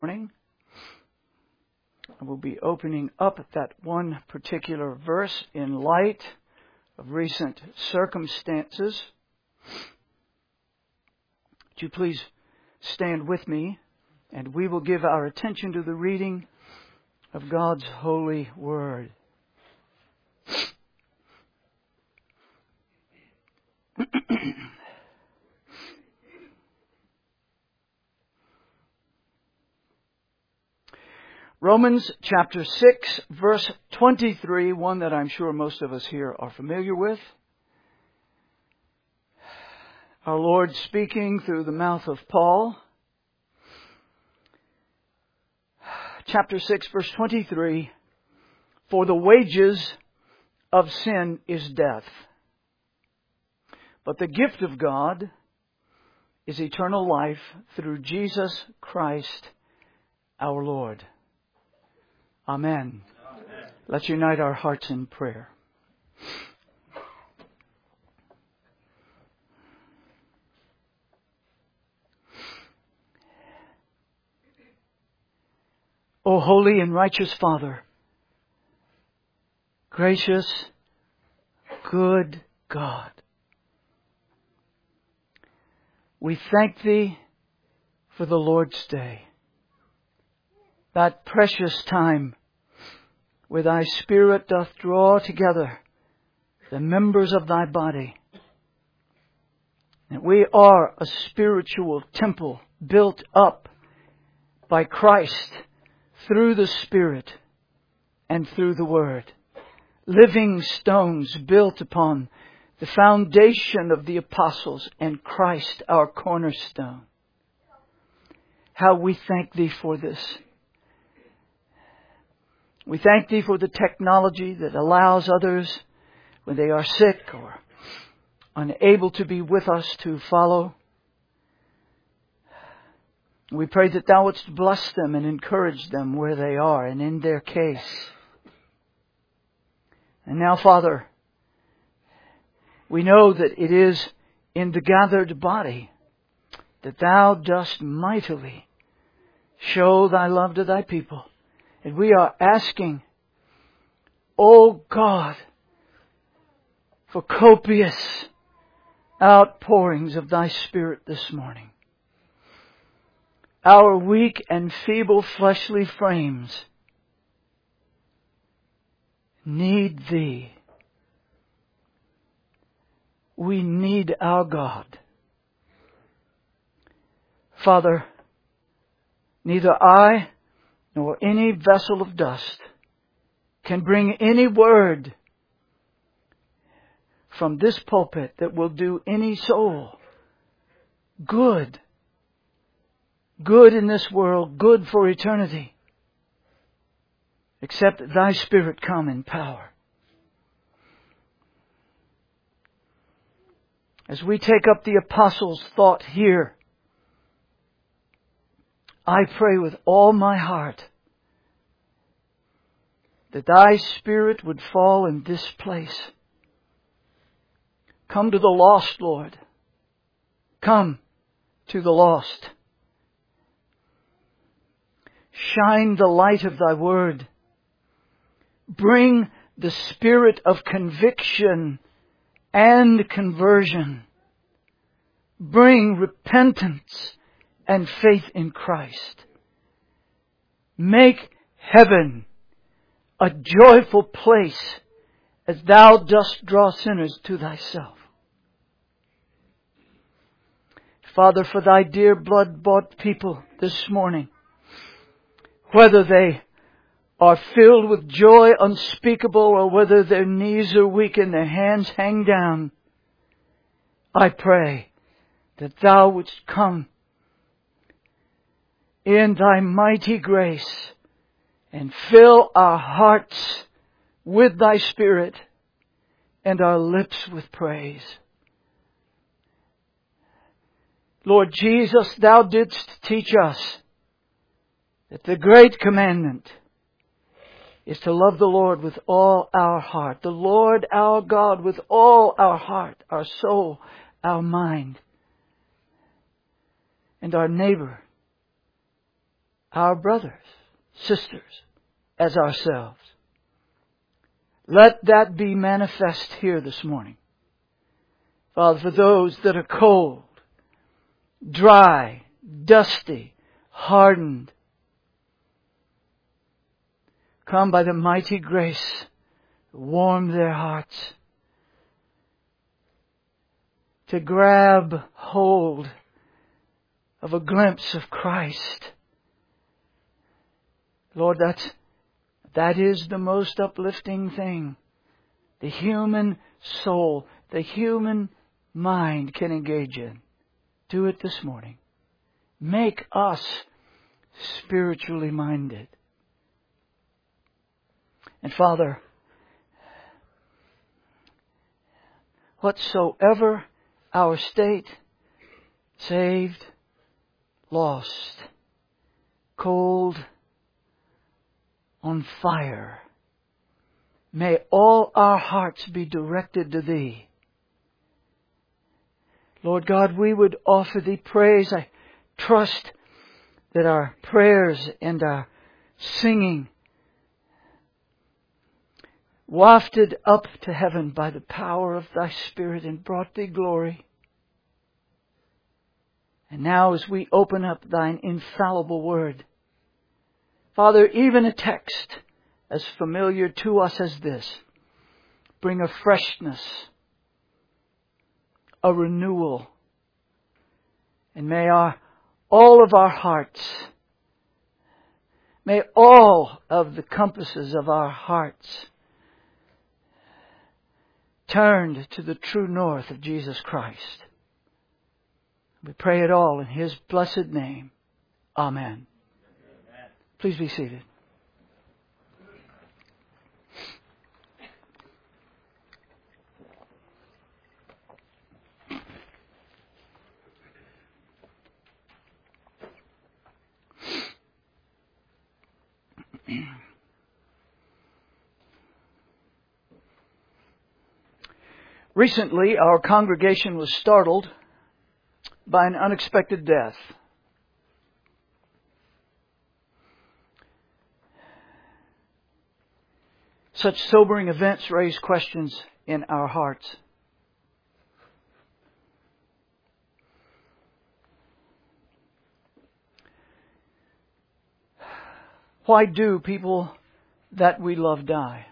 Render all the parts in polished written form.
morning. I will be opening up that one particular verse in light of recent circumstances. Would you please stand with me, and we will give our attention to the reading of God's holy word. Romans chapter 6, verse 23, one that I'm sure most of us here are familiar with. Our Lord speaking through the mouth of Paul. Chapter 6, verse 23, for the wages of sin is death, but the gift of God is eternal life through Jesus Christ our Lord. Amen. Amen. Let's unite our hearts in prayer. O holy and righteous Father, gracious, good God, we thank Thee for the Lord's Day, that precious time where Thy Spirit doth draw together the members of Thy body. And we are a spiritual temple built up by Christ through the Spirit and through the Word. Living stones built upon the foundation of the apostles and Christ our cornerstone. How we thank Thee for this. We thank Thee for the technology that allows others, when they are sick or unable to be with us, to follow. We pray that Thou wouldst bless them and encourage them where they are and in their case. And now, Father, we know that it is in the gathered body that Thou dost mightily show Thy love to Thy people. And we are asking, O God, for copious outpourings of Thy Spirit this morning. Our weak and feeble fleshly frames need Thee. We need our God. Father, neither I nor any vessel of dust can bring any word from this pulpit that will do any soul good. Good in this world, good for eternity. Except Thy Spirit come in power. As we take up the apostles' thought here, I pray with all my heart that Thy Spirit would fall in this place. Come to the lost, Lord. Come to the lost. Shine the light of Thy Word. Bring the spirit of conviction and conversion. Bring repentance and faith in Christ. Make heaven a joyful place as Thou dost draw sinners to Thyself. Father, for Thy dear blood-bought people this morning, whether they are filled with joy unspeakable or whether their knees are weak and their hands hang down, I pray that Thou wouldst come in Thy mighty grace and fill our hearts with Thy Spirit and our lips with praise. Lord Jesus, Thou didst teach us that the great commandment is to love the Lord with all our heart, the Lord our God with all our heart, our soul, our mind, and our neighbor our brothers, sisters, as ourselves. Let that be manifest here this morning. Father, for those that are cold, dry, dusty, hardened, come by the mighty grace, warm their hearts, to grab hold of a glimpse of Christ. Lord, that is the most uplifting thing the human soul, the human mind can engage in. Do it this morning. Make us spiritually minded. And Father, whatsoever our state, saved, lost, cold, on fire, may all our hearts be directed to Thee. Lord God, we would offer Thee praise. I trust that our prayers and our singing wafted up to heaven by the power of Thy Spirit and brought Thee glory. And now as we open up Thine infallible Word, Father, even a text as familiar to us as this, bring a freshness, a renewal. And may all of our hearts, may all of the compasses of our hearts turned to the true north of Jesus Christ. We pray it all in His blessed name. Amen. Please be seated. Recently, our congregation was startled by an unexpected death. Such sobering events raise questions in our hearts. Why do people that we love die?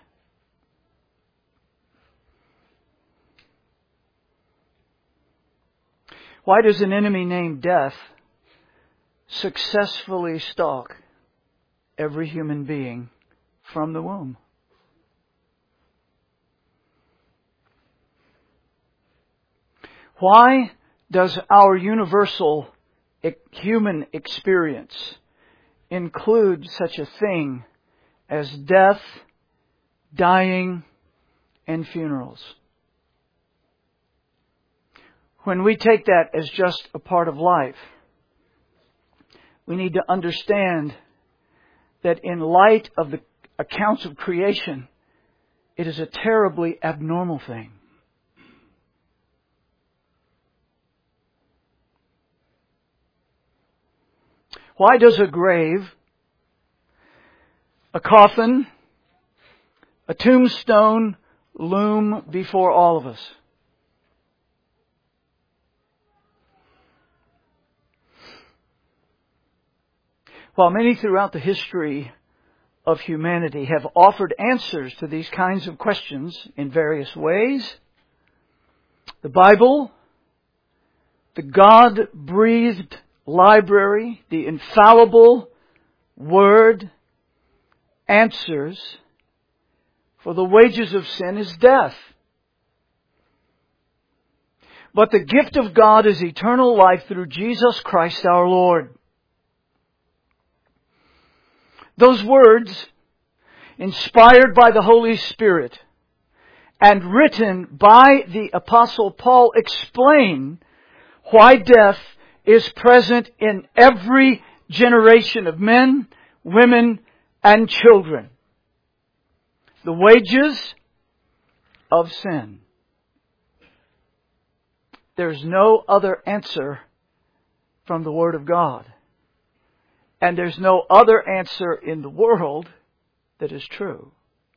Why does an enemy named death successfully stalk every human being from the womb? Why does our universal human experience include such a thing as death, dying, and funerals? When we take that as just a part of life, we need to understand that in light of the accounts of creation, it is a terribly abnormal thing. Why does a grave, a coffin, a tombstone loom before all of us? While many throughout the history of humanity have offered answers to these kinds of questions in various ways, the Bible, the God-breathed library, the infallible Word, answers, for the wages of sin is death. But the gift of God is eternal life through Jesus Christ our Lord. Those words, inspired by the Holy Spirit and written by the Apostle Paul, explain why death is present in every generation of men, women, and children. The wages of sin. There's no other answer from the Word of God. And there's no other answer in the world that is true.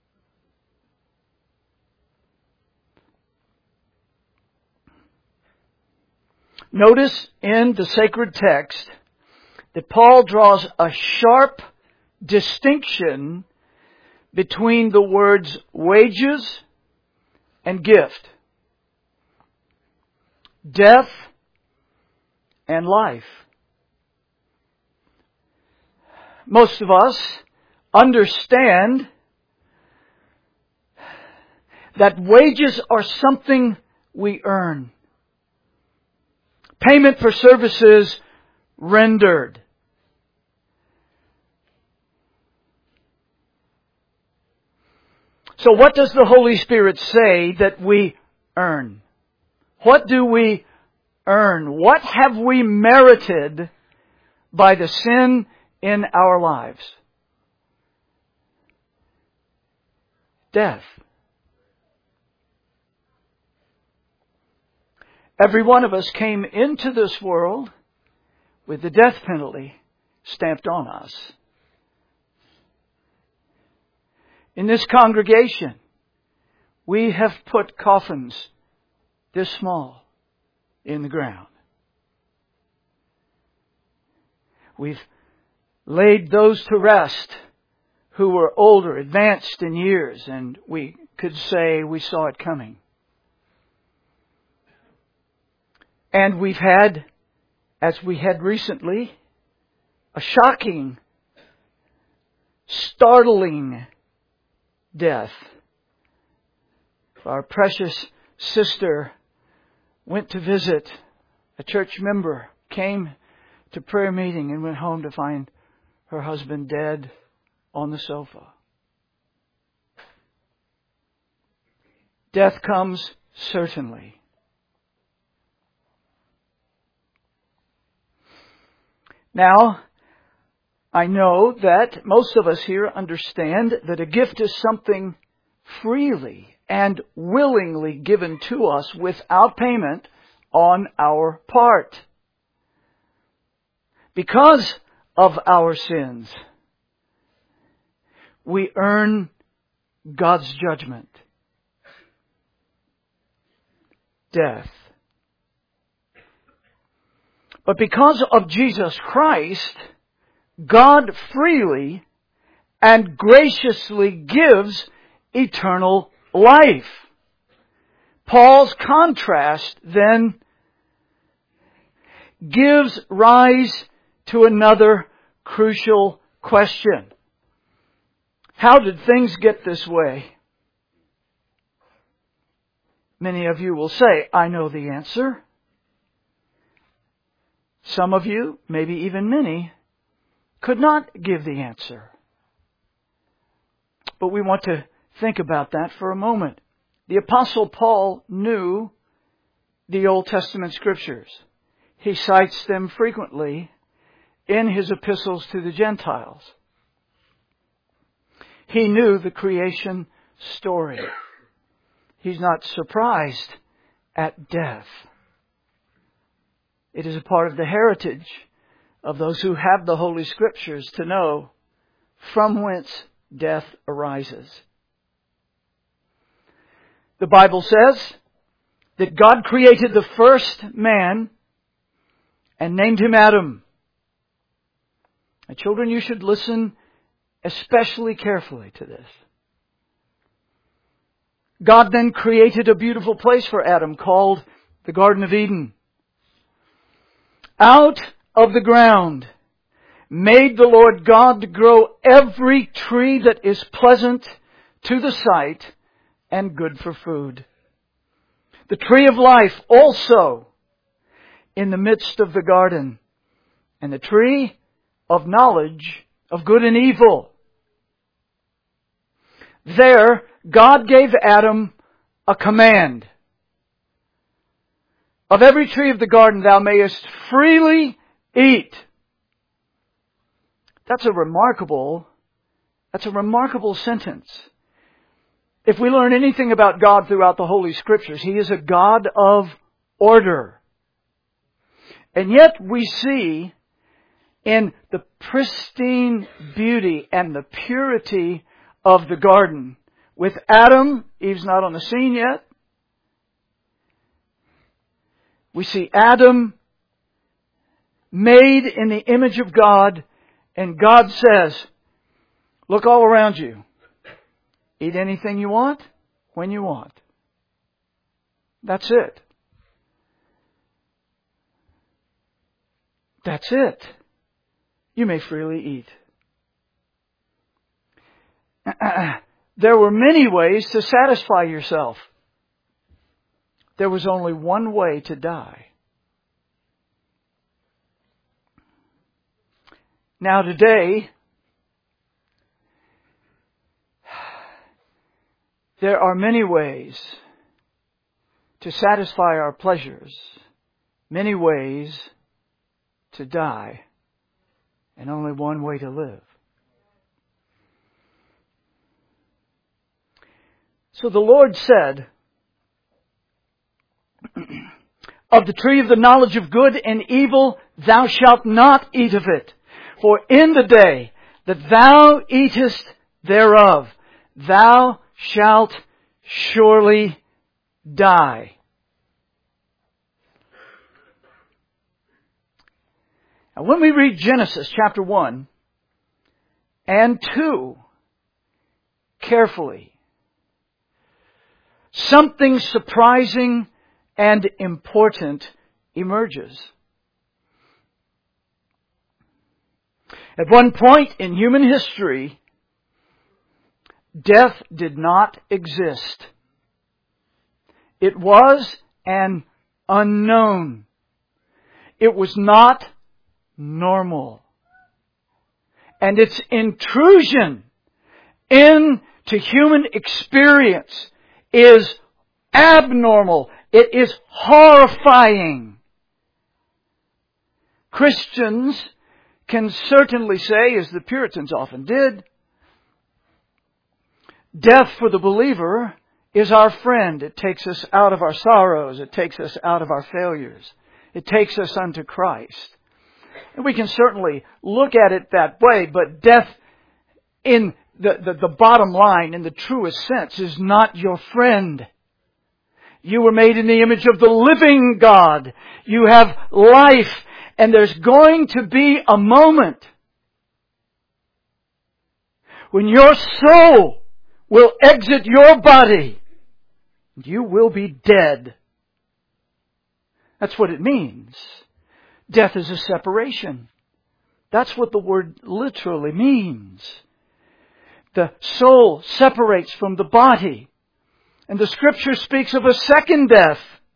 Notice in the sacred text that Paul draws a sharp distinction between the words wages and gift, death and life. Most of us understand that wages are something we earn. Payment for services rendered. So what does the Holy Spirit say that we earn? What do we earn? What have we merited by the sin in our lives? Death. Every one of us came into this world with the death penalty stamped on us. In this congregation, we have put coffins this small in the ground. We've laid those to rest who were older, advanced in years, and we could say we saw it coming. And we've had, as we had recently, a shocking, startling death. Our precious sister went to visit a church member, came to prayer meeting and went home to find her husband dead on the sofa. Death comes certainly. Now, I know that most of us here understand that a gift is something freely and willingly given to us without payment on our part. Because of our sins, we earn God's judgment. Death. But because of Jesus Christ, God freely and graciously gives eternal life. Paul's contrast then gives rise to another crucial question. How did things get this way? Many of you will say, I know the answer. Some of you, maybe even many, could not give the answer. But we want to think about that for a moment. The Apostle Paul knew the Old Testament Scriptures. He cites them frequently in his epistles to the Gentiles. He knew the creation story. He's not surprised at death. It is a part of the heritage of those who have the Holy Scriptures to know from whence death arises. The Bible says that God created the first man and named him Adam. Now, children, you should listen especially carefully to this. God then created a beautiful place for Adam called the Garden of Eden. Out of the ground made the Lord God grow every tree that is pleasant to the sight and good for food. The tree of life also in the midst of the garden, and the tree of knowledge of good and evil. There, God gave Adam a command. Of every tree of the garden thou mayest freely eat. That's a remarkable sentence. If we learn anything about God throughout the Holy Scriptures, He is a God of order. And yet we see in the pristine beauty and the purity of the garden. With Adam, Eve's not on the scene yet. We see Adam made in the image of God, and God says, look all around you. Eat anything you want, when you want. That's it. That's it. You may freely eat. There were many ways to satisfy yourself. There was only one way to die. Now today, there are many ways to satisfy our pleasures, many ways to die, and only one way to live. So the Lord said, of the tree of the knowledge of good and evil, thou shalt not eat of it. For in the day that thou eatest thereof, thou shalt surely die. Now, when we read Genesis chapter 1 and 2 carefully, something surprising and important emerges. At one point in human history, death did not exist. It was an unknown. It was not normal. And its intrusion into human experience is abnormal. It is horrifying. Christians can certainly say, as the Puritans often did, death for the believer is our friend. It takes us out of our sorrows. It takes us out of our failures. It takes us unto Christ. And we can certainly look at it that way, but death in the bottom line, in the truest sense, is not your friend. You were made in the image of the living God. You have life, and there's going to be a moment when your soul will exit your body. You will be dead. That's what it means. Death is a separation. That's what the word literally means. The soul separates from the body. And the Scripture speaks of a second death.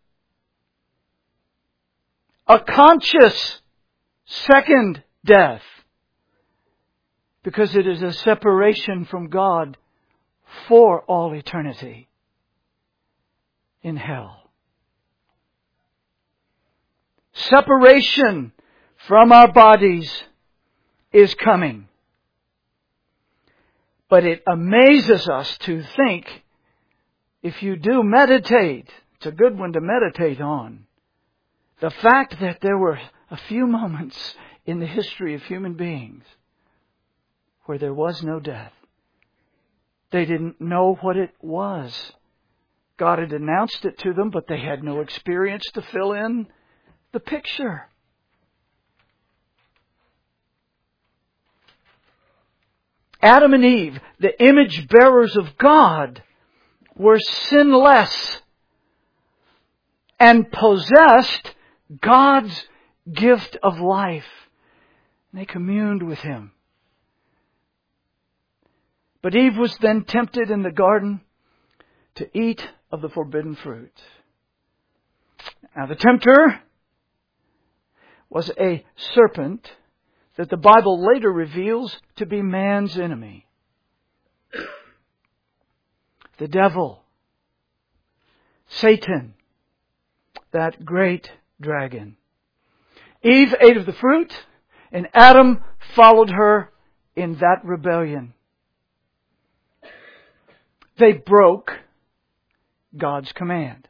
A conscious second death. Because it is a separation from God for all eternity in hell. Separation from our bodies is coming. But it amazes us to think, if you do meditate, it's a good one to meditate on, the fact that there were a few moments in the history of human beings where there was no death. They didn't know what it was. God had announced it to them, but they had no experience to fill in the picture. Adam and Eve, the image bearers of God, were sinless and possessed God's gift of life. They communed with Him. But Eve was then tempted in the garden to eat of the forbidden fruit. Now the tempter was a serpent that the Bible later reveals to be man's enemy. The devil, Satan, that great dragon. Eve ate of the fruit, and Adam followed her in that rebellion. They broke God's command.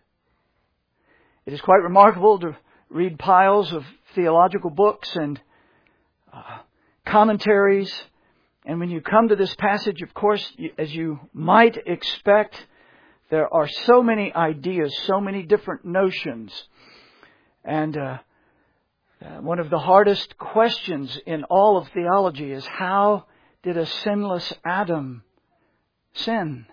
It is quite remarkable to read piles of theological books and commentaries. And when you come to this passage, of course, as you might expect, there are so many ideas, so many different notions. And one of the hardest questions in all of theology is, how did a sinless Adam sin?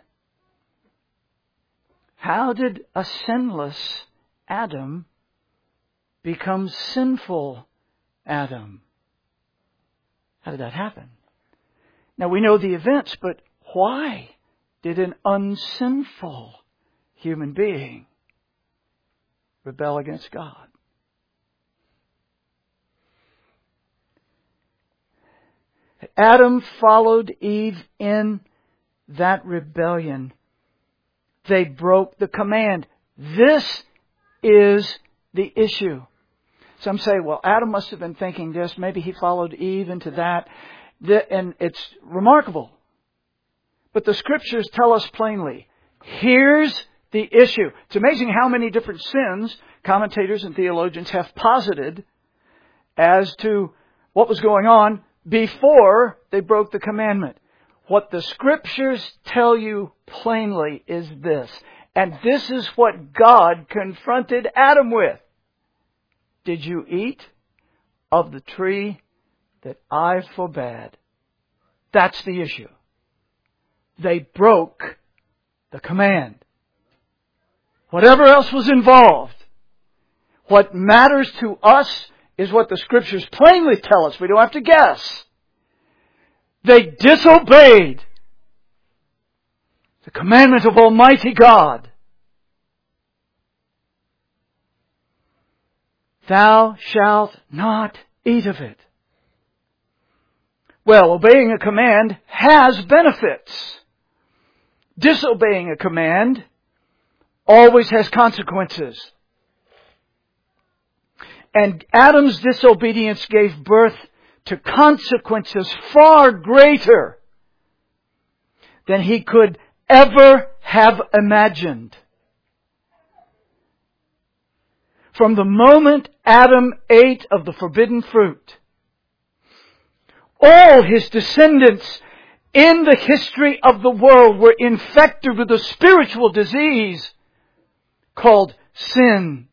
How did a sinless Adam become sinful Adam? How did that happen? Now we know the events, but why did an unsinful human being rebel against God? Adam followed Eve in that rebellion. They broke the command. This is the issue. Some say, well, Adam must have been thinking this. Maybe he followed Eve into that. And it's remarkable. But the Scriptures tell us plainly, here's the issue. It's amazing how many different sins commentators and theologians have posited as to what was going on before they broke the commandment. What the Scriptures tell you plainly is this. And this is what God confronted Adam with. Did you eat of the tree that I forbade? That's the issue. They broke the command. Whatever else was involved, what matters to us is what the Scriptures plainly tell us. We don't have to guess. They disobeyed the commandment of Almighty God. Thou shalt not eat of it. Well, obeying a command has benefits. Disobeying a command always has consequences. And Adam's disobedience gave birth to consequences far greater than he could ever have imagined. From the moment Adam ate of the forbidden fruit, all his descendants in the history of the world were infected with a spiritual disease called sin.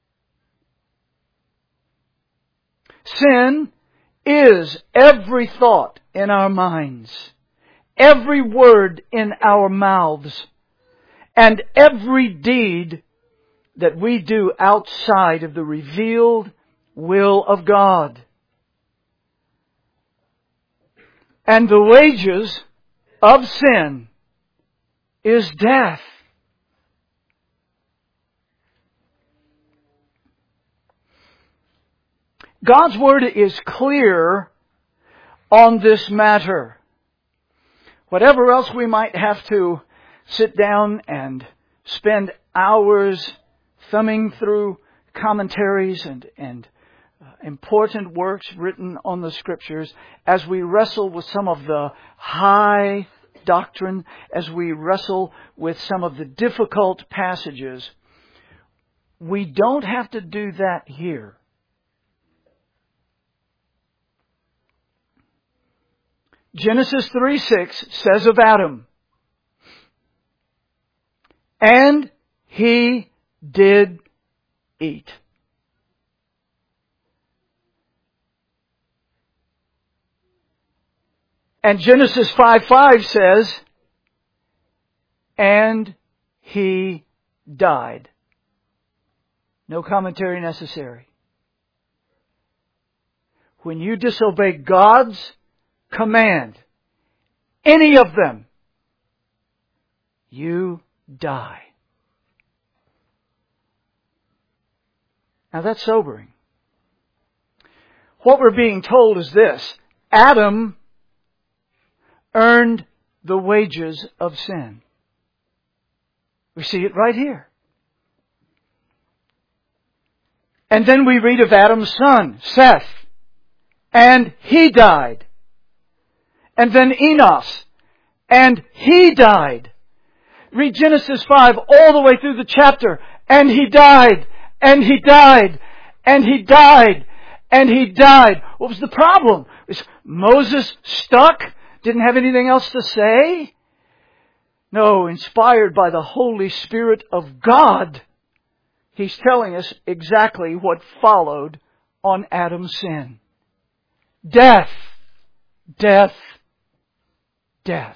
Sin is every thought in our minds, every word in our mouths, and every deed that we do outside of the revealed will of God. And the wages of sin is death. God's Word is clear on this matter. Whatever else we might have to sit down and spend hours thumbing through commentaries and important works written on the Scriptures, as we wrestle with some of the high doctrine, as we wrestle with some of the difficult passages, we don't have to do that here. Genesis 3:6 says of Adam, and he did eat. And Genesis 5:5 says, and he died. No commentary necessary. When you disobey God's command, any of them, you die. Now that's sobering. What we're being told is this: Adam earned the wages of sin. We see it right here. And then we read of Adam's son, Seth, and he died. And then Enos, and he died. Read Genesis 5 all the way through the chapter, and he died, and he died, and he died, and he died. What was the problem? Moses stuck? Didn't have anything else to say? No, inspired by the Holy Spirit of God, He's telling us exactly what followed on Adam's sin. Death. Death. Death.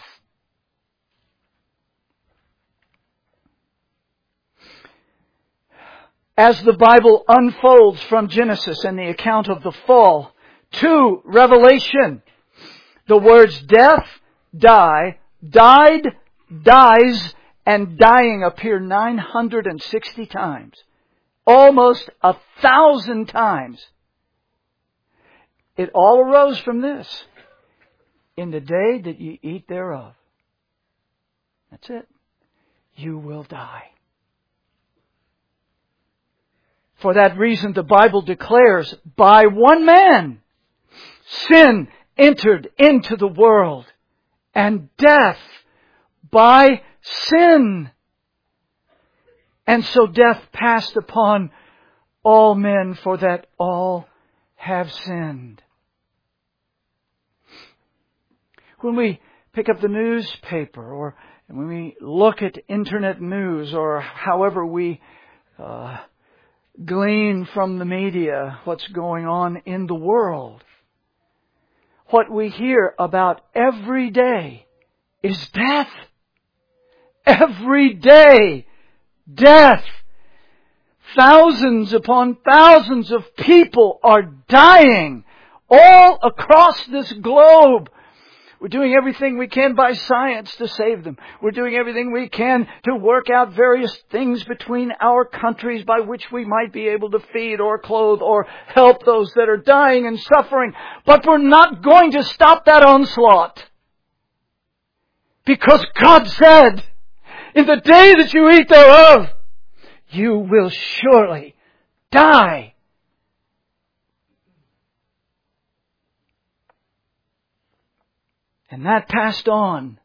As the Bible unfolds from Genesis and the account of the fall to Revelation, the words death, die, died, dies, and dying appear 960 times. Almost 1,000 times. It all arose from this. In the day that ye eat thereof. That's it. You will die. For that reason, the Bible declares, by one man, sin entered into the world, and death by sin. And so death passed upon all men, for that all have sinned. When we pick up the newspaper, or when we look at internet news, or however we glean from the media what's going on in the world, what we hear about every day is death. Every day, death. Thousands upon thousands of people are dying all across this globe. We're doing everything we can by science to save them. We're doing everything we can to work out various things between our countries by which we might be able to feed or clothe or help those that are dying and suffering. But we're not going to stop that onslaught. Because God said, in the day that you eat thereof, you will surely die. And that passed on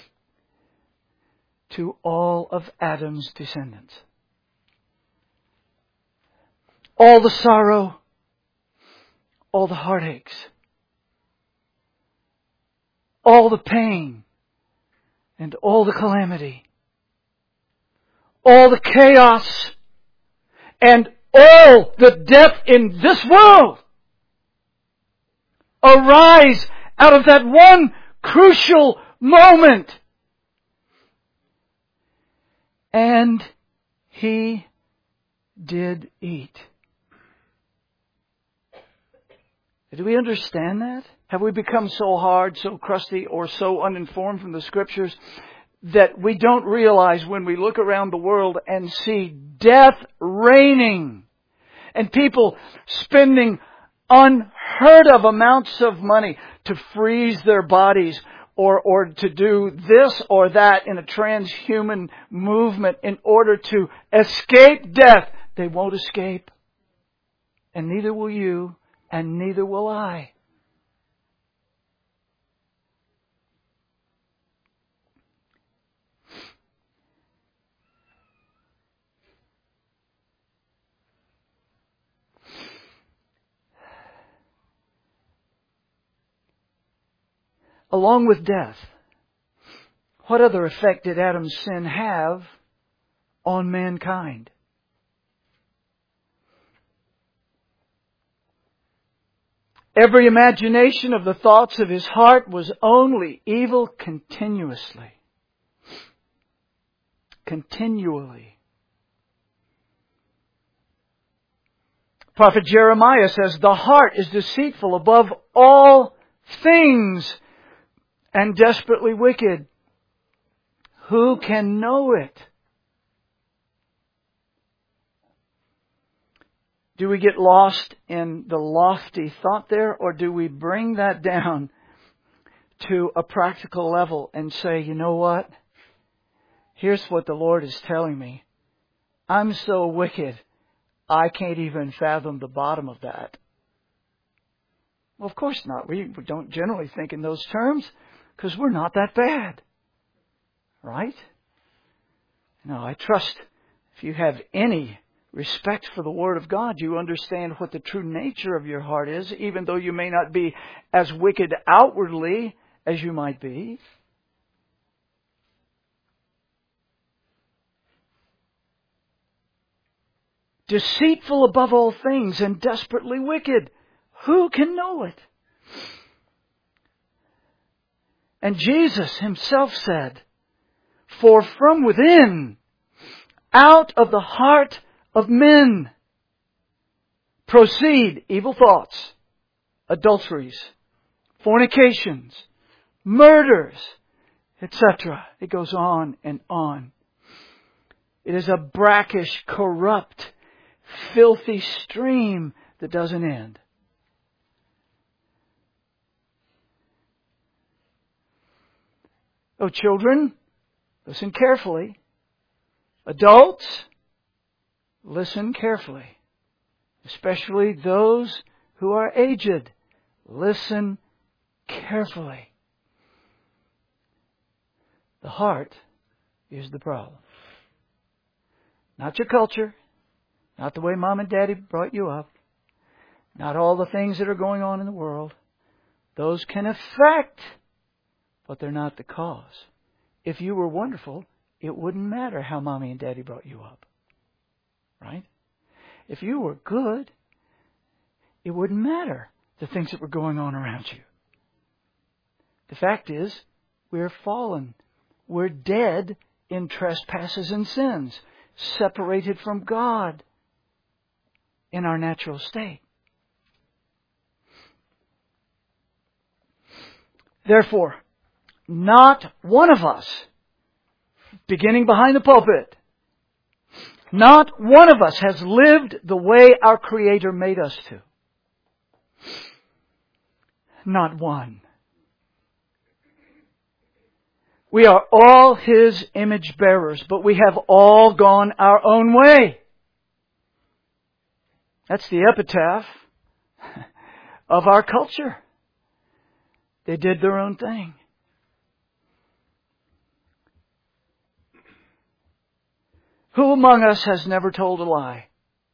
to all of Adam's descendants. All the sorrow, all the heartaches, all the pain, and all the calamity, all the chaos, and all the death in this world arise out of that one crucial moment. And he did eat. Do we understand that? Have we become so hard, so crusty, or so uninformed from the Scriptures that we don't realize when we look around the world and see death reigning and people spending unheard of amounts of money to freeze their bodies or to do this or that in a transhuman movement in order to escape death? They won't escape. And neither will you, and neither will I. Along with death, what other effect did Adam's sin have on mankind? Every imagination of the thoughts of his heart was only evil continuously. Continually. Prophet Jeremiah says, the heart is deceitful above all things and desperately wicked. Who can know it? Do we get lost in the lofty thought there, or do we bring that down to a practical level and say, you know what? Here's what the Lord is telling me. I'm so wicked, I can't even fathom the bottom of that. Well, of course not. We don't generally think in those terms because we're not that bad. Right? No, I trust if you have any respect for the Word of God, you understand what the true nature of your heart is, even though you may not be as wicked outwardly as you might be. Deceitful above all things and desperately wicked. Who can know it? And Jesus Himself said, "For from within, out of the heart of men, proceed evil thoughts, adulteries, fornications, murders, etc." It goes on and on. It is a brackish, corrupt, filthy stream that doesn't end. Oh, children, listen carefully. Adults, listen carefully. Especially those who are aged, listen carefully. The heart is the problem. Not your culture. Not the way Mom and Daddy brought you up. Not all the things that are going on in the world. Those can affect, but they're not the cause. If you were wonderful, it wouldn't matter how Mommy and Daddy brought you up. Right? If you were good, it wouldn't matter the things that were going on around you. The fact is, we're fallen. We're dead in trespasses and sins, separated from God in our natural state. Therefore, not one of us, beginning behind the pulpit, not one of us has lived the way our Creator made us to. Not one. We are all His image bearers, but we have all gone our own way. That's the epitaph of our culture. They did their own thing. Who among us has never told a lie?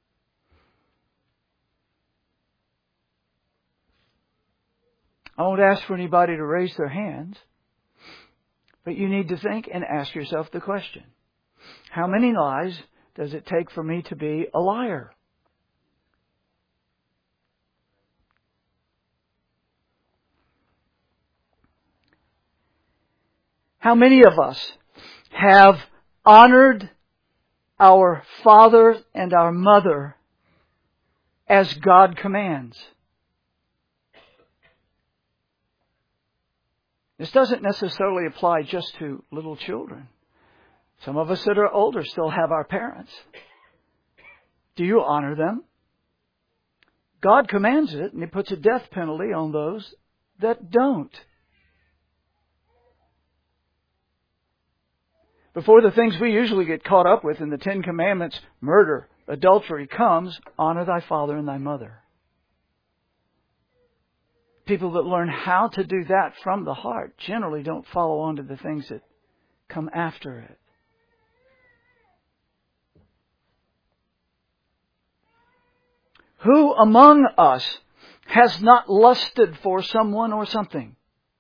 I won't ask for anybody to raise their hands, but you need to think and ask yourself the question: how many lies does it take for me to be a liar? How many of us have honored our father and our mother as God commands? This doesn't necessarily apply just to little children. Some of us that are older still have our parents. Do you honor them? God commands it, and He puts a death penalty on those that don't. Before the things we usually get caught up with in the Ten Commandments, murder, adultery, comes, honor thy father and thy mother. People that learn how to do that from the heart generally don't follow on to the things that come after it. Who among us has not lusted for someone or something?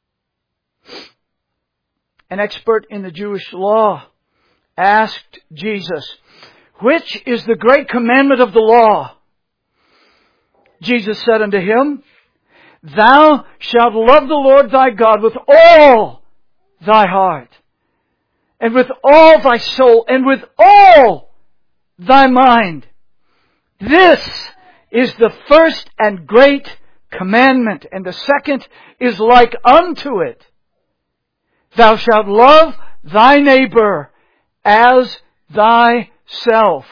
An expert in the Jewish law asked Jesus, "Which is the great commandment of the law?" Jesus said unto him, "Thou shalt love the Lord thy God with all thy heart, and with all thy soul, and with all thy mind. This is the first and great commandment, and the second is like unto it. Thou shalt love thy neighbor as thyself."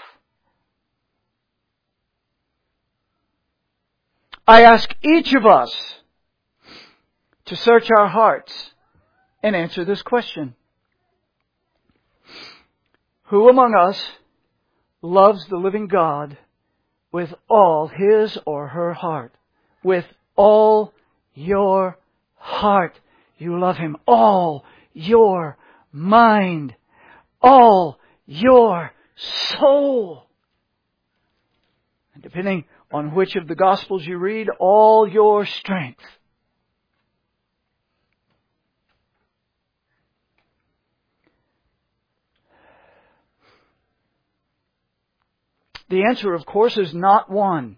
I ask each of us to search our hearts and answer this question: who among us loves the living God with all his or her heart? With all your heart, you love Him. All your mind. All your soul. And depending on which of the Gospels you read, all your strength. The answer, of course, is not one.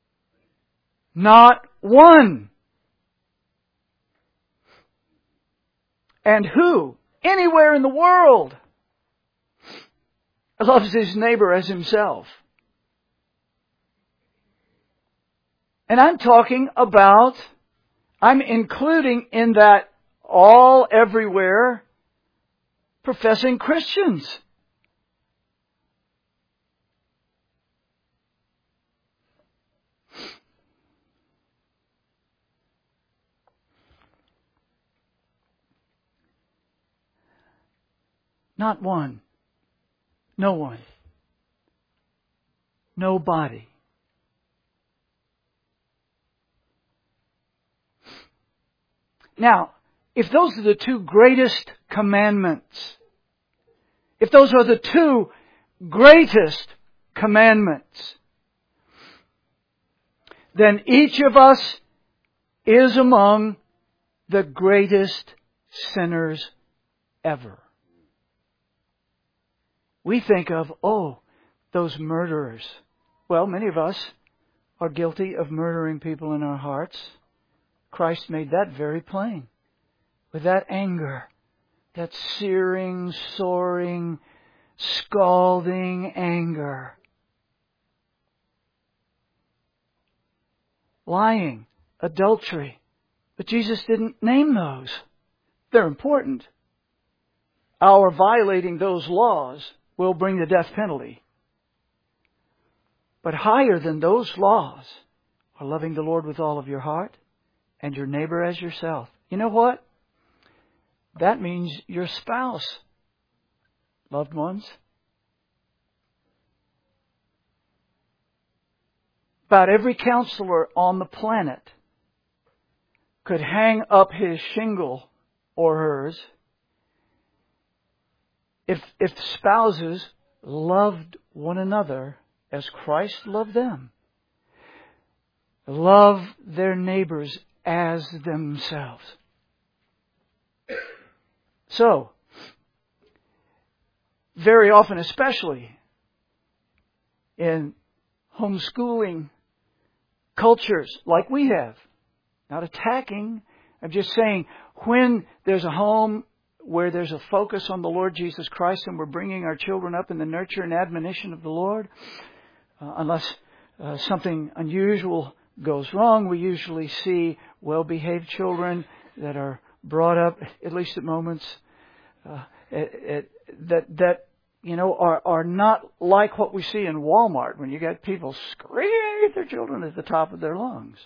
Not one. And who, anywhere in the world, loves his neighbor as himself? And I'm including in that all, everywhere, professing Christians. Not one. No one. Nobody. Now, if those are the two greatest commandments, if those are the two greatest commandments, then each of us is among the greatest sinners ever. We think of, those murderers. Well, many of us are guilty of murdering people in our hearts. Christ made that very plain. With that anger, that searing, soaring, scalding anger. Lying, adultery. But Jesus didn't name those. They're important. Our violating those laws will bring the death penalty. But higher than those laws are loving the Lord with all of your heart and your neighbor as yourself. You know what? That means your spouse, loved ones. About every counselor on the planet could hang up his shingle or hers if spouses loved one another as Christ loved them. Love their neighbors as themselves. So, very often, especially in homeschooling cultures like we have, not attacking, I'm just saying when there's a home where there's a focus on the Lord Jesus Christ and we're bringing our children up in the nurture and admonition of the Lord, unless something unusual goes wrong, we usually see well-behaved children that are brought up, at least at moments, that are not like what we see in Walmart when you got people screaming at their children at the top of their lungs.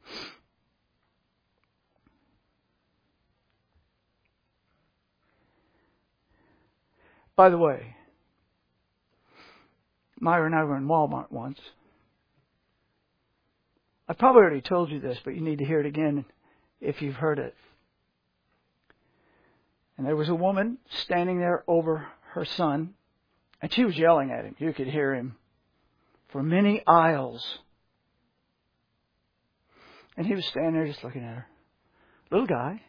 By the way, Myra and I were in Walmart once. I've probably already told you this, but you need to hear it again if you've heard it. And there was a woman standing there over her son, and she was yelling at him. You could hear him for many aisles. And he was standing there just looking at her. Little guy.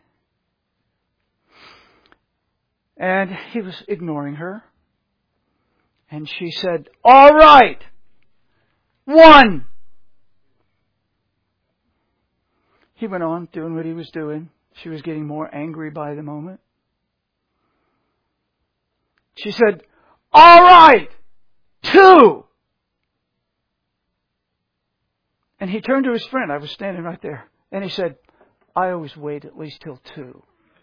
And he was ignoring her. And she said, "All right, 1." He went on doing what he was doing. She was getting more angry by the moment. She said, "All right, 2." And he turned to his friend. I was standing right there. And he said, "I always wait at least till 2.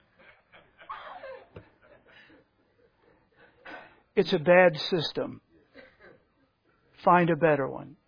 It's a bad system. Find a better one."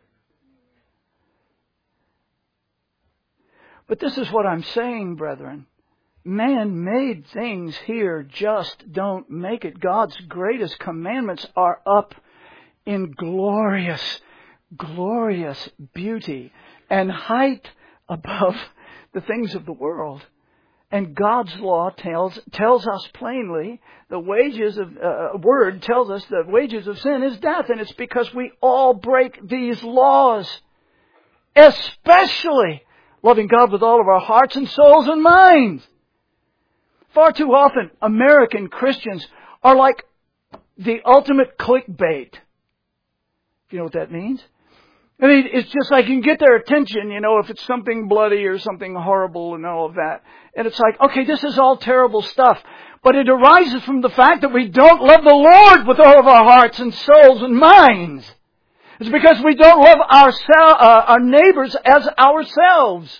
But this is what I'm saying, brethren. Man-made things here just don't make it. God's greatest commandments are up in glorious, glorious beauty and height above the things of the world. And God's law tells us plainly, the wages of, Word tells us the wages of sin is death. And it's because we all break these laws. Especially loving God with all of our hearts and souls and minds. Far too often, American Christians are like the ultimate clickbait. You know what that means? I mean, it's just like you can get their attention, if it's something bloody or something horrible and all of that. And it's like, okay, this is all terrible stuff. But it arises from the fact that we don't love the Lord with all of our hearts and souls and minds. It's because we don't love our neighbors as ourselves.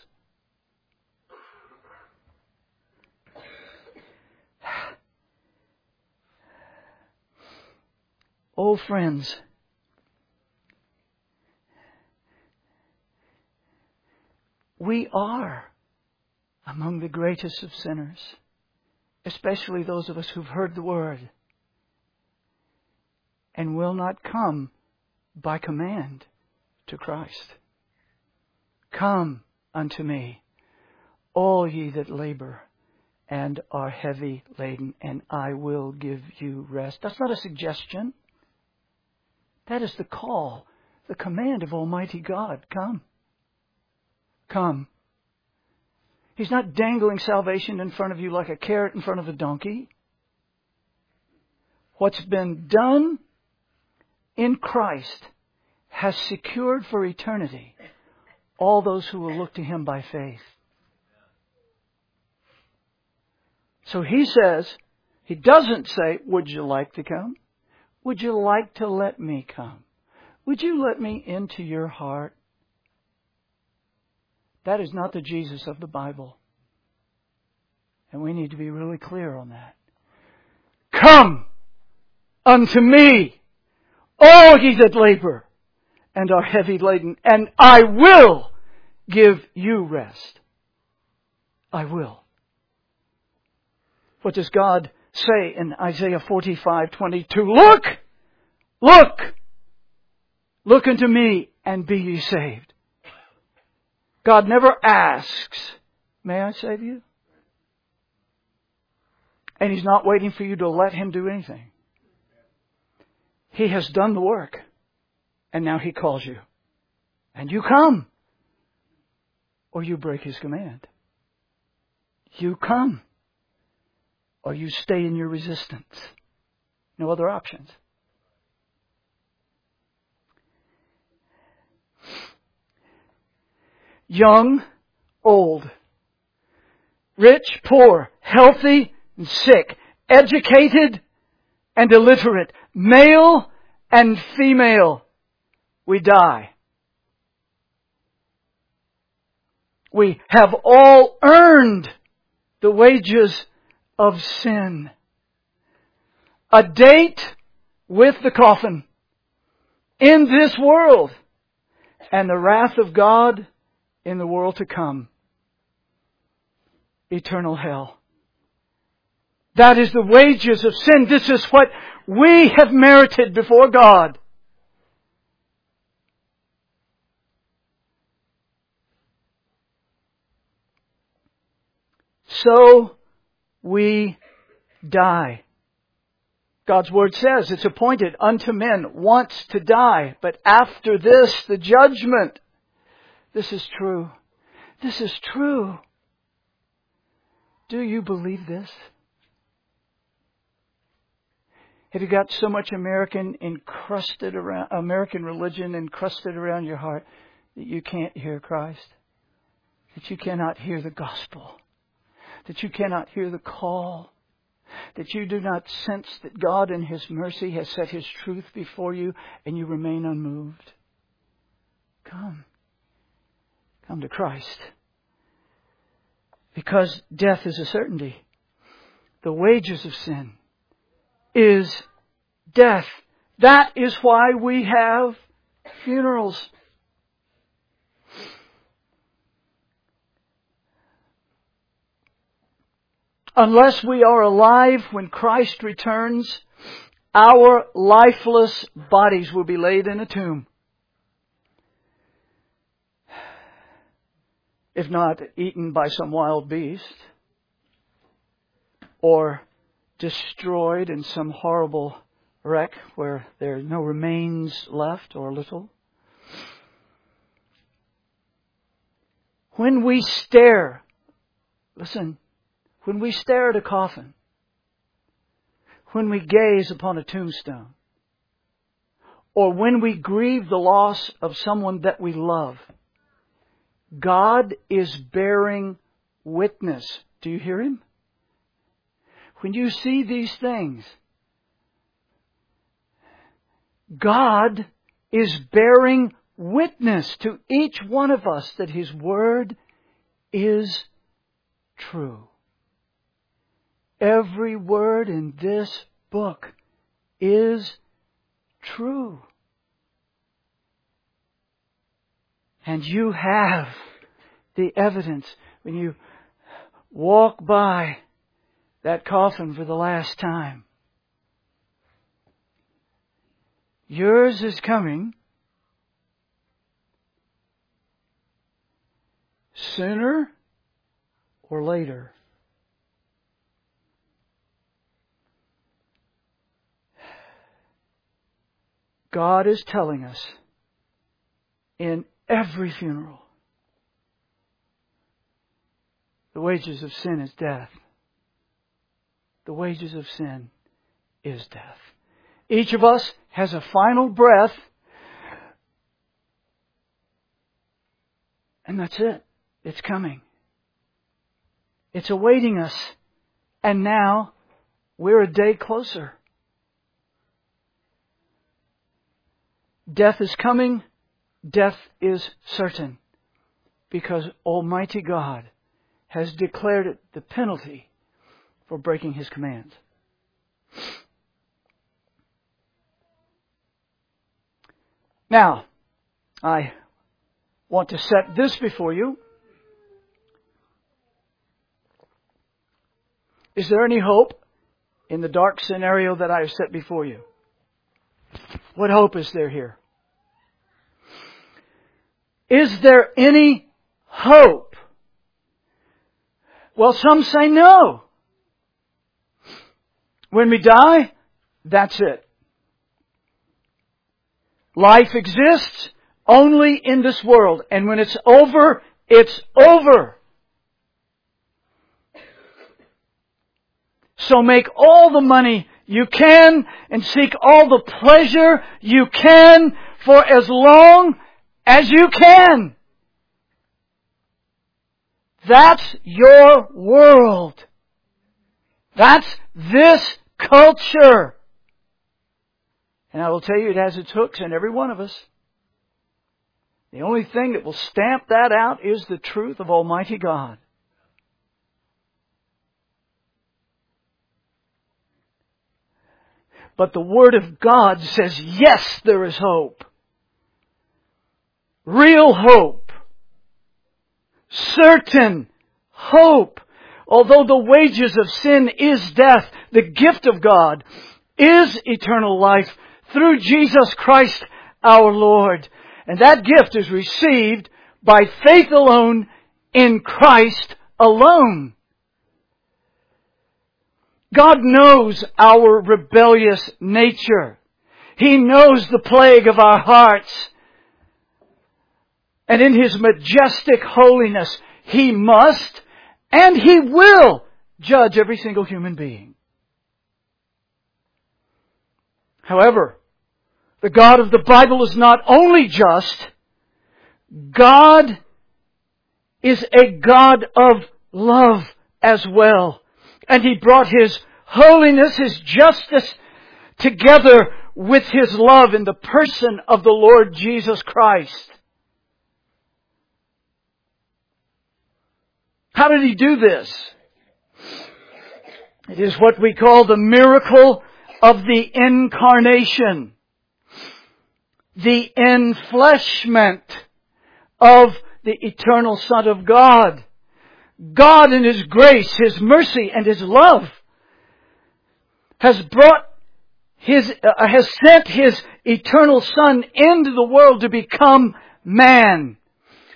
Oh, friends. We are among the greatest of sinners, especially those of us who've heard the Word and will not come by command to Christ. Come unto me, all ye that labor and are heavy laden, and I will give you rest. That's not a suggestion. That is the call, the command of Almighty God. Come. Come. He's not dangling salvation in front of you like a carrot in front of a donkey. What's been done in Christ has secured for eternity all those who will look to Him by faith. So He says, He doesn't say, would you like to come? Would you like to let me come? Would you let me into your heart? That is not the Jesus of the Bible. And we need to be really clear on that. Come unto me, all ye that labor and are heavy laden, and I will give you rest. I will. What does God say in Isaiah 45:22? Look unto me and be ye saved. God never asks, may I save you? And He's not waiting for you to let Him do anything. He has done the work. And now He calls you. And you come. Or you break His command. You come. Or you stay in your resistance. No other options. Young, old, rich, poor, healthy and sick, educated and illiterate, male and female, we die. We have all earned the wages of sin. A date with the coffin in this world and the wrath of God in the world to come. Eternal hell. That is the wages of sin. This is what we have merited before God. So we die. God's Word says it's appointed unto men once to die, but after this, the judgment. This is true. This is true. Do you believe this? Have you got so much American religion encrusted around your heart that you can't hear Christ? That you cannot hear the gospel? That you cannot hear the call? That you do not sense that God in His mercy has set His truth before you and you remain unmoved? Come. Come to Christ. Because death is a certainty. The wages of sin is death. That is why we have funerals. Unless we are alive when Christ returns, our lifeless bodies will be laid in a tomb. If not eaten by some wild beast. or destroyed in some horrible wreck where there are no remains left or little. When we stare, listen, when we stare at a coffin, when we gaze upon a tombstone, or when we grieve the loss of someone that we love, God is bearing witness. Do you hear Him? When you see these things, God is bearing witness to each one of us that His Word is true. Every word in this book is true. And you have the evidence when you walk by that coffin for the last time. Yours is coming sooner or later. God is telling us in every funeral, the wages of sin is death. The wages of sin is death. Each of us has a final breath, and that's it. It's coming. It's awaiting us. And now we're a day closer. Death is coming. Death is certain. Because Almighty God has declared it the penalty for breaking His commands. Now, I want to set this before you. Is there any hope in the dark scenario that I have set before you? What hope is there here? Is there any hope? Well, some say no. When we die, that's it. Life exists only in this world. And when it's over, it's over. So make all the money you can and seek all the pleasure you can for as long as you can. That's your world. That's this culture. And I will tell you, it has its hooks in every one of us. The only thing that will stamp that out is the truth of Almighty God. But the Word of God says, yes, there is hope. Real hope. Certain hope. Although the wages of sin is death, the gift of God is eternal life through Jesus Christ our Lord. And that gift is received by faith alone in Christ alone. God knows our rebellious nature. He knows the plague of our hearts. And in His majestic holiness, He must and He will judge every single human being. However, the God of the Bible is not only just, God is a God of love as well. And He brought His holiness, His justice together with His love in the person of the Lord Jesus Christ. How did He do this? It is what we call the miracle of the incarnation. The enfleshment of the eternal Son of God. God in His grace, His mercy, and His love has sent His eternal Son into the world to become man.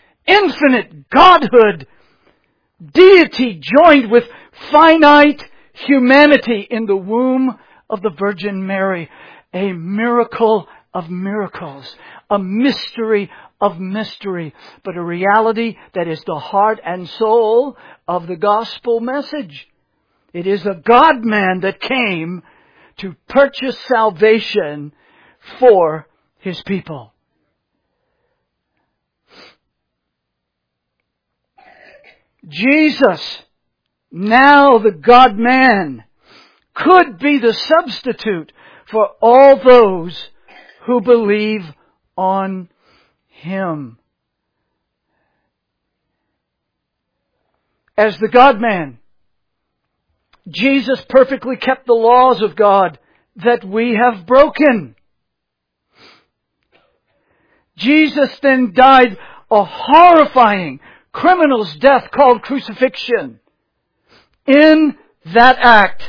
Infinite Godhood, deity joined with finite humanity in the womb of the Virgin Mary. A miracle of miracles. A mystery of mystery. But a reality that is the heart and soul of the gospel message. It is a God-man that came to purchase salvation for His people. Jesus, now the God-man, could be the substitute for all those who believe on Him. As the God-man, Jesus perfectly kept the laws of God that we have broken. Jesus then died a horrifying criminal's death called crucifixion. In that act,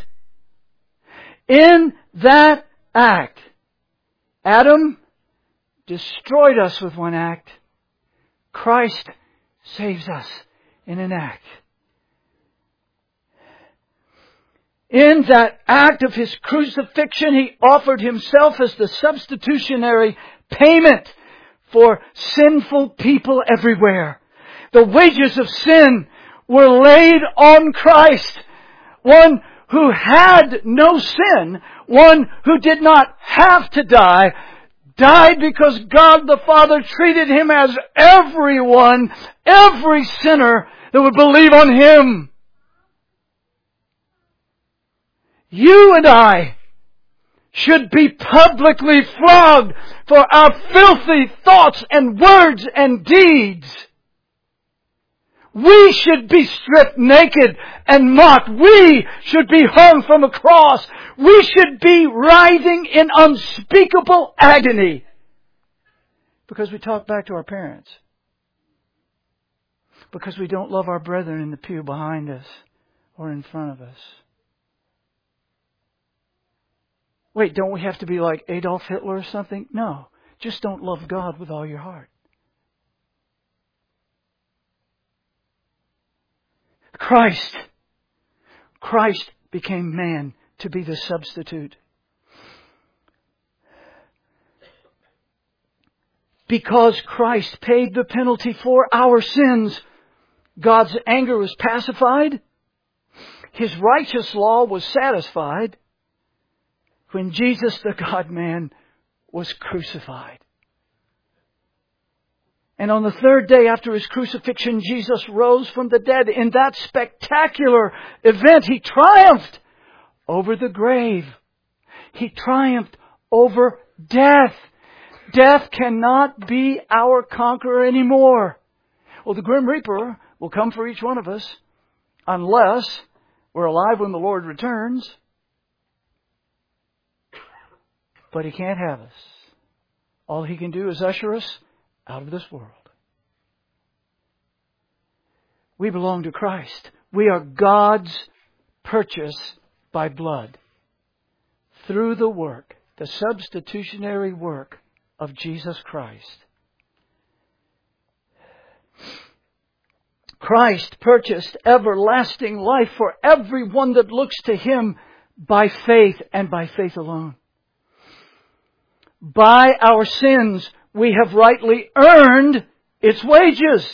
Adam destroyed us with one act. Christ saves us in an act. In that act of His crucifixion, He offered Himself as the substitutionary payment for sinful people everywhere. The wages of sin were laid on Christ. One who had no sin, one who did not have to die, died because God the Father treated Him as everyone, every sinner that would believe on Him. You and I should be publicly flogged for our filthy thoughts and words and deeds. We should be stripped naked and mocked. We should be hung from a cross. We should be writhing in unspeakable agony because we talk back to our parents. Because we don't love our brethren in the pew behind us or in front of us. Wait, don't we have to be like Adolf Hitler or something? No. Just don't love God with all your heart. Christ became man to be the substitute. Because Christ paid the penalty for our sins, God's anger was pacified. His righteous law was satisfied when Jesus, the God-man, was crucified. And on the third day after His crucifixion, Jesus rose from the dead. In that spectacular event, He triumphed over the grave. He triumphed over death. Death cannot be our conqueror anymore. Well, the Grim Reaper will come for each one of us unless we're alive when the Lord returns. But He can't have us. All He can do is usher us out of this world. We belong to Christ. We are God's purchase by blood through the work, the substitutionary work of Jesus Christ. Christ purchased everlasting life for everyone that looks to Him by faith and by faith alone. By our sins, we have rightly earned its wages,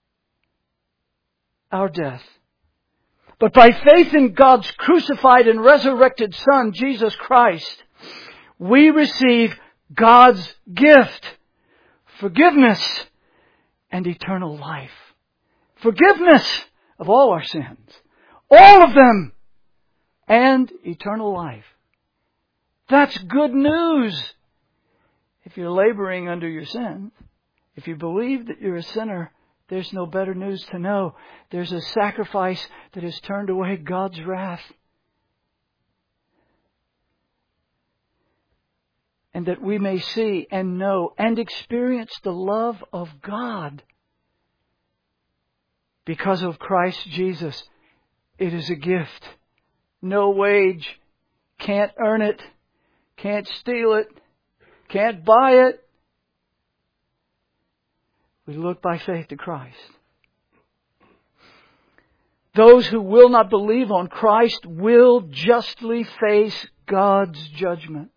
our death. But by faith in God's crucified and resurrected Son, Jesus Christ, we receive God's gift, forgiveness and eternal life. Forgiveness of all our sins, all of them, and eternal life. That's good news. If you're laboring under your sin, if you believe that you're a sinner, there's no better news to know. There's a sacrifice that has turned away God's wrath. And that we may see and know and experience the love of God. Because of Christ Jesus, it is a gift. No wage. Can't earn it. Can't steal it. Can't buy it. We look by faith to Christ. Those who will not believe on Christ will justly face God's judgment.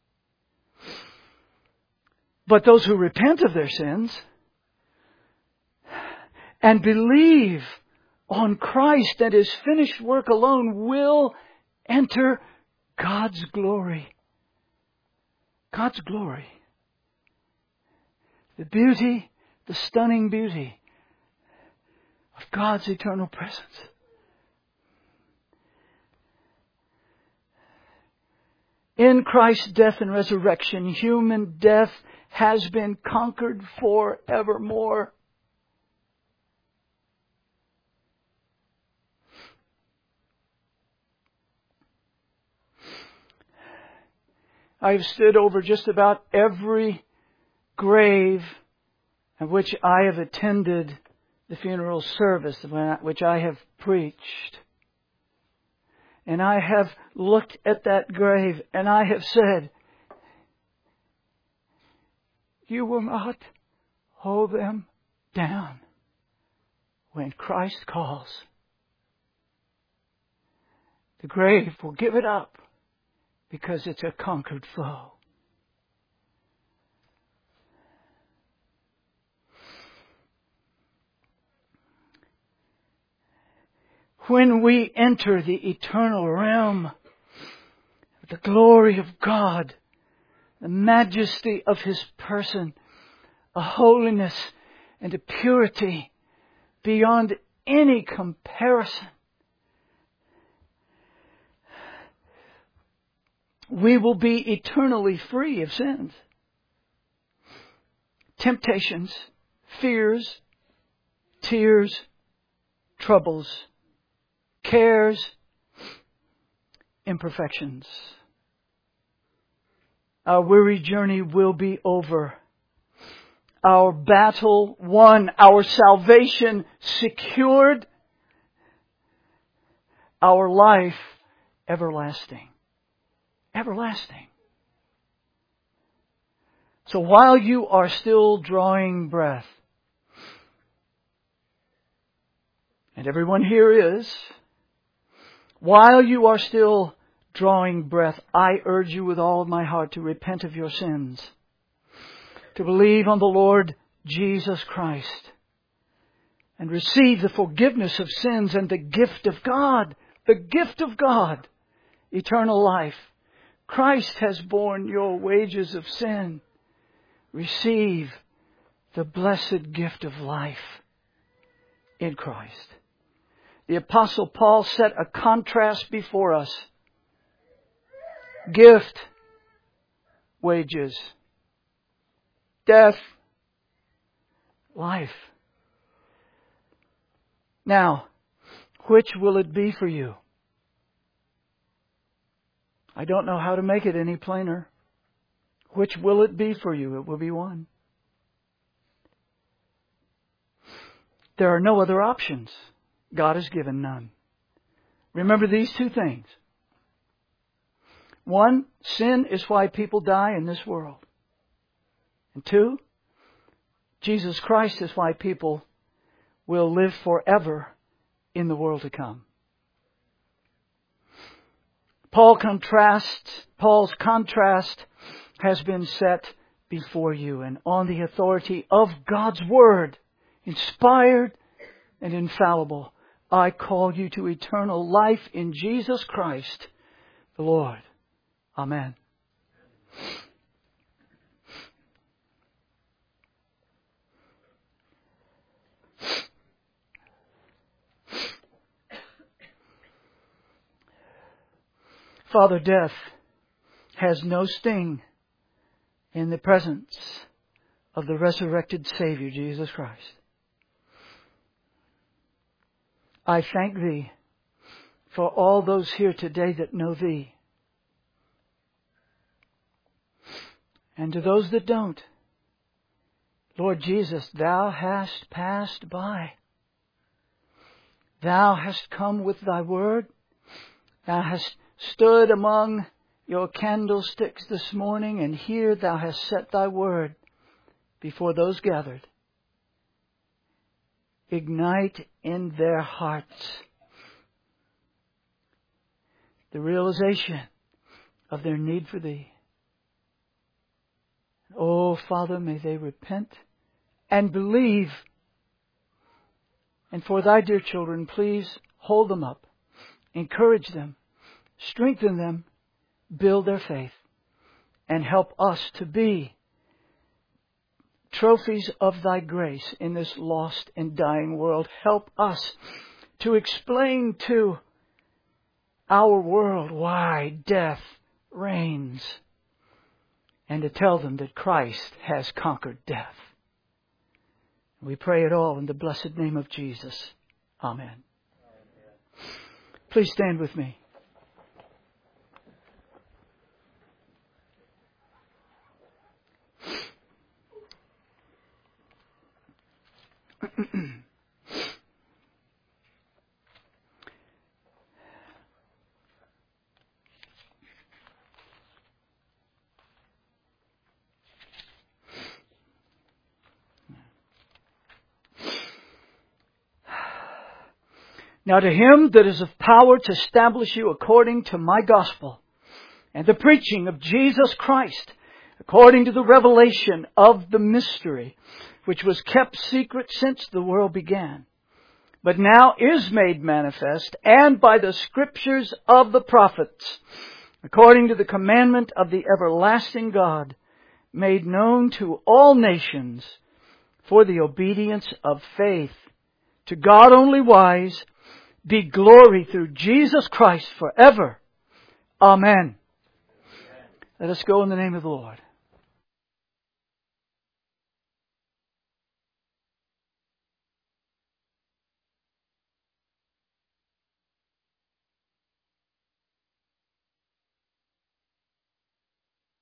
But those who repent of their sins and believe on Christ and His finished work alone will enter God's glory. God's glory. The beauty, the stunning beauty of God's eternal presence. In Christ's death and resurrection, human death has been conquered forevermore. I've stood over just about every grave at which I have attended the funeral service, which I have preached. And I have looked at that grave and I have said, you will not hold them down when Christ calls. The grave will give it up because it's a conquered foe. When we enter the eternal realm, the glory of God, the majesty of His person, a holiness and a purity beyond any comparison, we will be eternally free of sins, temptations, fears, tears, troubles, cares, imperfections. Our weary journey will be over. Our battle won. Our salvation secured. Our life everlasting. Everlasting. So while you are still drawing breath, and everyone here is, while you are still drawing breath, I urge you with all of my heart to repent of your sins, to believe on the Lord Jesus Christ, and receive the forgiveness of sins and the gift of God, eternal life. Christ has borne your wages of sin. Receive the blessed gift of life in Christ. The Apostle Paul set a contrast before us. Gift, wages, death, life. Now, which will it be for you? I don't know how to make it any plainer. Which will it be for you? It will be one. There are no other options. God has given none. Remember these two things. One, sin is why people die in this world. And two, Jesus Christ is why people will live forever in the world to come. Paul's contrast has been set before you, and on the authority of God's Word, inspired and infallible, I call you to eternal life in Jesus Christ, the Lord. Amen. Father, death has no sting in the presence of the resurrected Savior, Jesus Christ. I thank Thee for all those here today that know Thee. And to those that don't, Lord Jesus, Thou hast passed by. Thou hast come with Thy Word. Thou hast stood among Your candlesticks this morning, and here Thou hast set Thy Word before those gathered. Ignite in their hearts the realization of their need for Thee. Oh, Father, may they repent and believe. And for Thy dear children, please hold them up, encourage them, strengthen them, build their faith, and help us to be trophies of Thy grace in this lost and dying world. Help us to explain to our world why death reigns, and to tell them that Christ has conquered death. We pray it all in the blessed name of Jesus. Amen. Please stand with me. Now to Him that is of power to establish you according to my gospel and the preaching of Jesus Christ, according to the revelation of the mystery, which was kept secret since the world began, but now is made manifest, and by the scriptures of the prophets, according to the commandment of the everlasting God, made known to all nations for the obedience of faith. To God only wise be glory through Jesus Christ forever. Amen. Let us go in the name of the Lord.